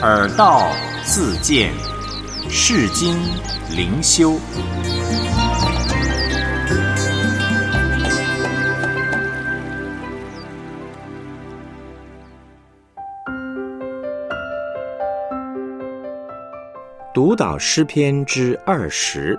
耳道自见，世经灵修。读导诗篇之20。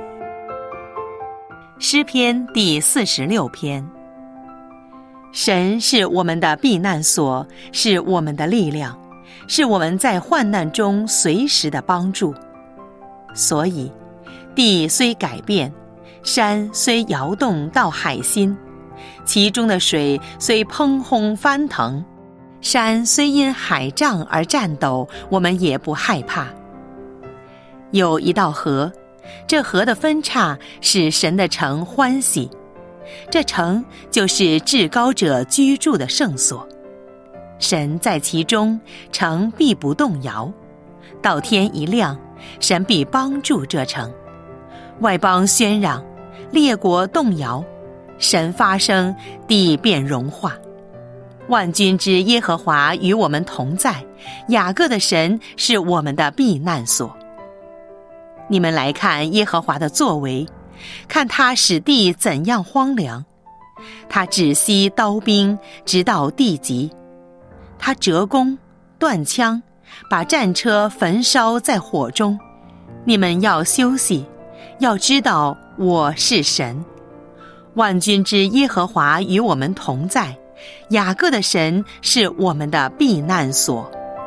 诗篇第46篇。神是我们的避难所，是我们的力量，是我们在患难中随时的帮助。所以地虽改变，山虽摇动到海心，其中的水虽砰轰翻腾，山虽因海涨而颤抖，我们也不害怕。有一道河，这河的分叉使神的城欢喜，这城就是至高者居住的圣所。神在其中，城必不动摇。到天一亮，神必帮助这城。外邦喧嚷，列国动摇，神发声，地便融化。万军之耶和华与我们同在，雅各的神是我们的避难所。你们来看耶和华的作为，看他使地怎样荒凉。他止息刀兵，直到地极。他折弓断枪，把战车焚烧在火中。你们要休息，要知道我是神。万军之耶和华与我们同在，雅各的神是我们的避难所。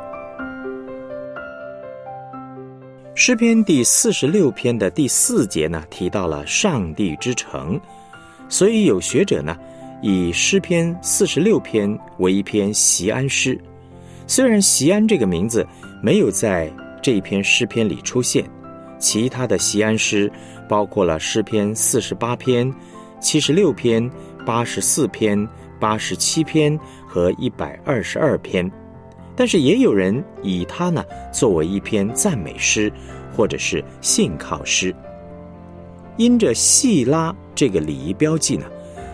诗篇第46篇的第4节呢，提到了上帝之城，所以有学者呢，以诗篇46篇为一篇锡安诗。虽然锡安这个名字没有在这一篇诗篇里出现，其他的锡安诗包括了诗篇48篇、76篇、84篇、87篇和122篇。但是也有人以它呢作为一篇赞美诗或者是信靠诗。因着细拉这个礼仪标记呢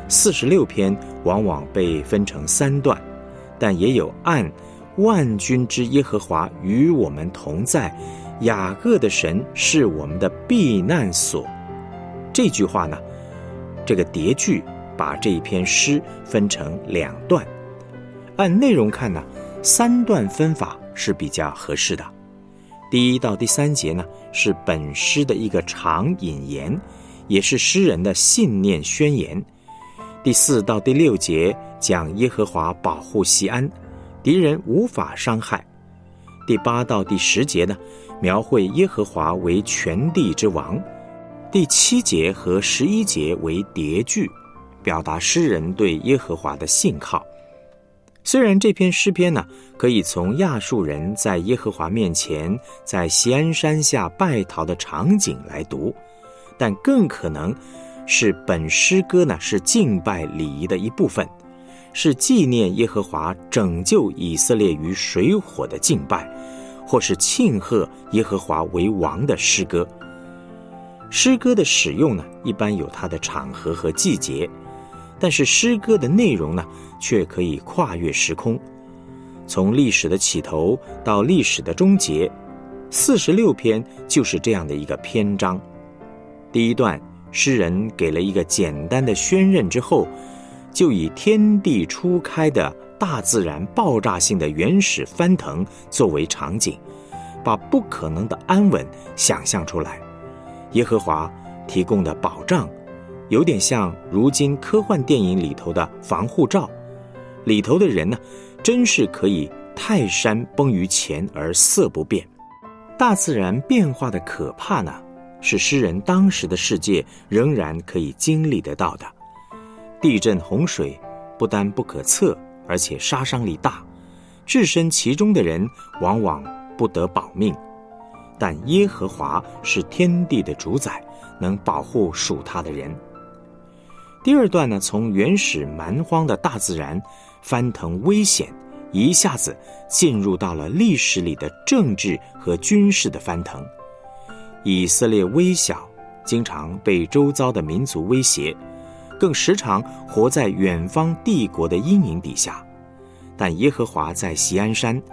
，46篇往往被分成3段，但也有按万军之耶和华与我们同在，雅各的神是我们的避难所。这句话呢，这个叠句把这一篇诗分成2段。按内容看呢，3段分法是比较合适的。第1到第3节呢，是本诗的一个长引言，也是诗人的信念宣言。第4到第6节讲耶和华保护锡安，敌人无法伤害。第8到第10节呢，描绘耶和华为全地之王。第7节和11节为叠句，表达诗人对耶和华的信靠。虽然这篇诗篇呢，可以从亚述人在耶和华面前在锡安山下拜逃的场景来读，但更可能是本诗歌呢是敬拜礼仪的一部分，是纪念耶和华拯救以色列于水火的敬拜，或是庆贺耶和华为王的诗歌。诗歌的使用呢，一般有它的场合和季节，但是诗歌的内容呢，却可以跨越时空，从历史的起头到历史的终结。46篇就是这样的一个篇章。第1段，诗人给了一个简单的宣认之后，就以天地初开的大自然爆炸性的原始翻腾作为场景，把不可能的安稳想象出来。耶和华提供的保障有点像如今科幻电影里头的防护罩，里头的人呢，真是可以泰山崩于前而色不变。大自然变化的可怕呢，是诗人当时的世界仍然可以经历得到的。地震洪水不但不可测，而且杀伤力大，置身其中的人往往不得保命。但耶和华是天地的主宰，能保护属他的人。第2段呢，从原始蛮荒的大自然翻腾危险，一下子进入到了历史里的政治和军事的翻腾。以色列微小，经常被周遭的民族威胁，更时常活在远方帝国的阴影底下。但耶和华在锡安山，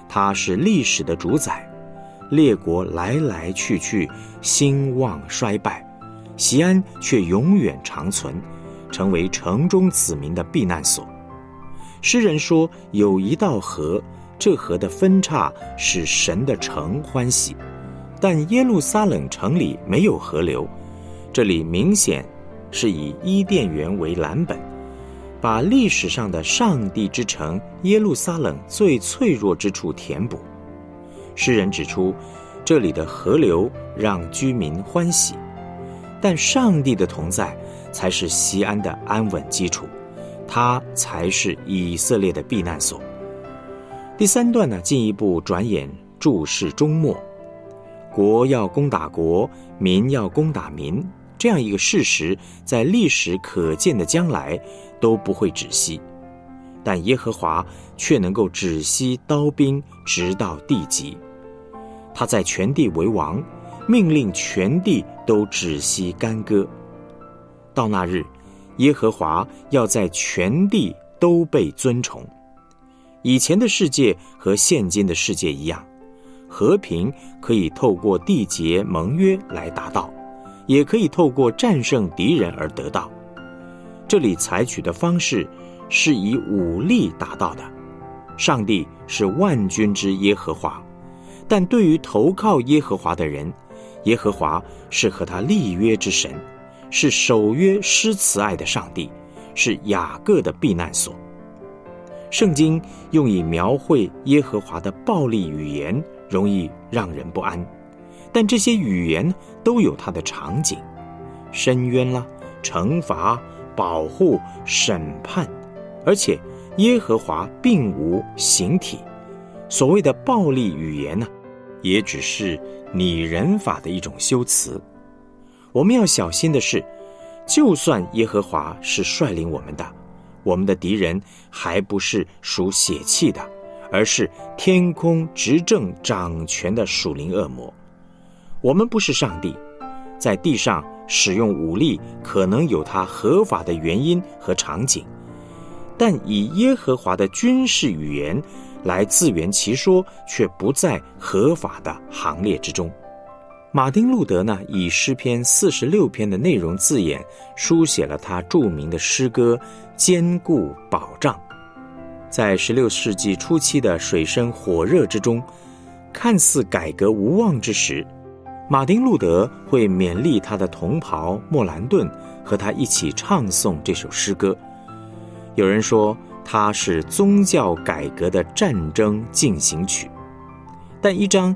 他是历史的主宰，列国来来去去，兴旺衰败，锡安却永远长存，成为城中子民的避难所。诗人说，有一道河，这河的分叉使神的城欢喜，但耶路撒冷城里没有河流。这里明显是以伊甸园为蓝本，把历史上的上帝之城耶路撒冷最脆弱之处填补。诗人指出，这里的河流让居民欢喜，但上帝的同在才是锡安的安稳基础，它才是以色列的避难所。第3段呢，进一步转眼注视终末，国要攻打国，民要攻打民，这样一个事实在历史可见的将来都不会止息，但耶和华却能够止息刀兵，直到地极。他在全地为王，命令全地都止息干戈。到那日，耶和华要在全地都被尊崇。以前的世界和现今的世界一样，和平可以透过缔结盟约来达到，也可以透过战胜敌人而得到。这里采取的方式是以武力达到的。上帝是万军之耶和华，但对于投靠耶和华的人，耶和华是和他立约之神，是守约施慈爱的上帝，是雅各的避难所。圣经用以描绘耶和华的暴力语言，容易让人不安，但这些语言都有它的场景，申冤啦，惩罚、保护、审判，而且耶和华并无形体。所谓的暴力语言呢，也只是拟人法的一种修辞。我们要小心的是，就算耶和华是率领我们的，我们的敌人还不是属血气的，而是天空执政掌权的属灵恶魔。我们不是上帝，在地上使用武力可能有它合法的原因和场景，但以耶和华的军事语言来自圆其说，却不在合法的行列之中。马丁路德呢，以诗篇46篇的内容字眼，书写了他著名的诗歌《坚固保障》。在16世纪初期的水深火热之中，看似改革无望之时，马丁路德会勉励他的同袍莫兰顿和他一起唱诵这首诗歌。有人说它是宗教改革的战争进行曲，但一张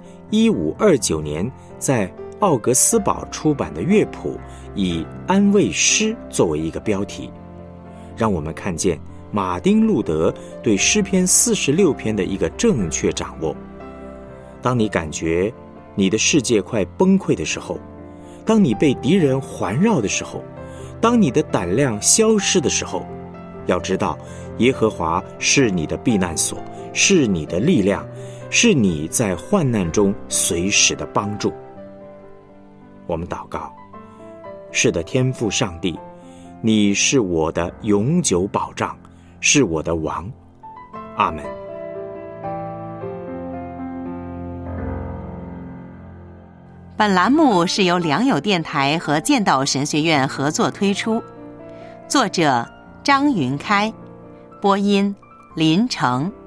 1529年在奥格斯堡出版的乐谱以安慰诗作为一个标题，让我们看见马丁路德对诗篇46篇的一个正确掌握。当你感觉你的世界快崩溃的时候，当你被敌人环绕的时候，当你的胆量消失的时候，要知道耶和华是你的避难所，是你的力量，是你在患难中随时的帮助。我们祷告，是的，天父上帝，你是我的永久保障，是我的王。阿们。 本栏目是由良友电台和建道神学院合作推出，作者张云开，播音林成。